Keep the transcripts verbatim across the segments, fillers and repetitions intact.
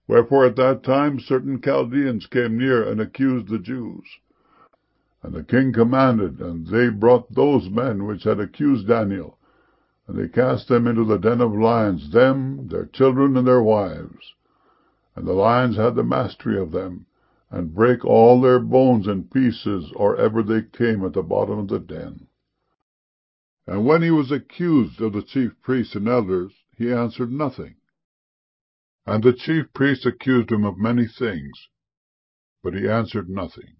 Wherefore at that time certain Chaldeans came near and accused the Jews. And the king commanded, and they brought those men which had accused Daniel, and they cast them into the den of lions, them, their children, and their wives. And the lions had the mastery of them, and brake all their bones in pieces, or ever they came at the bottom of the den. And when he was accused of the chief priests and elders, he answered nothing. And the chief priests accused him of many things, but he answered nothing.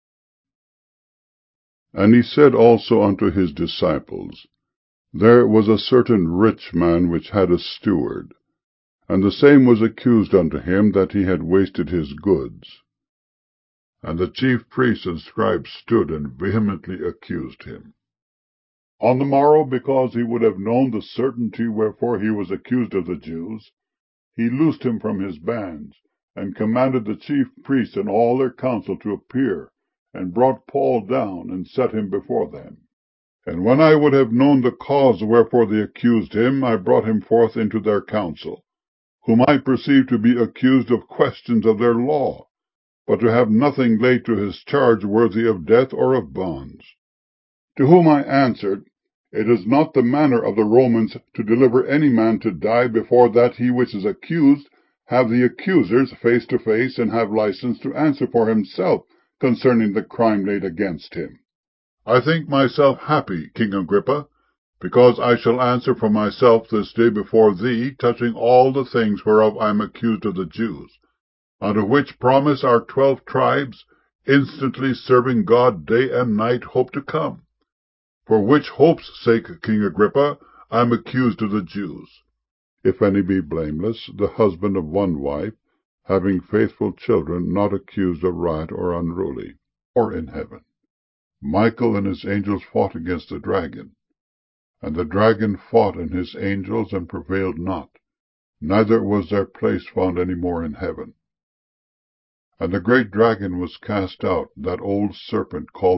And he said also unto his disciples, There was a certain rich man which had a steward, and the same was accused unto him that he had wasted his goods. And the chief priests and scribes stood and vehemently accused him. On the morrow, because he would have known the certainty wherefore he was accused of the Jews, he loosed him from his bands, and commanded the chief priests and all their council to appear, and brought Paul down, and set him before them. And when I would have known the cause wherefore they accused him, I brought him forth into their council, whom I perceived to be accused of questions of their law, but to have nothing laid to his charge worthy of death or of bonds. To whom I answered, It is not the manner of the Romans to deliver any man to die before that he which is accused have the accusers face to face, and have license to answer for himself concerning the crime laid against him. I think myself happy, King Agrippa, because I shall answer for myself this day before thee touching all the things whereof I am accused of the Jews, unto which promise our twelve tribes, instantly serving God day and night, hope to come. For which hope's sake, King Agrippa, I am accused of the Jews. If any be blameless, the husband of one wife, having faithful children, not accused of riot or unruly. Or in heaven, Michael and his angels fought against the dragon. And the dragon fought and his angels, and prevailed not, neither was their place found any more in heaven. And the great dragon was cast out, that old serpent called